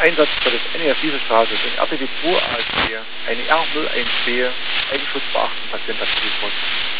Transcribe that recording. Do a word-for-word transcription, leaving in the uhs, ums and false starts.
Einsatz für das N E F dieser Straße sind R T W zwei A S B, eine R null eins B, Eigenschutz beachten, Patient das Telefon.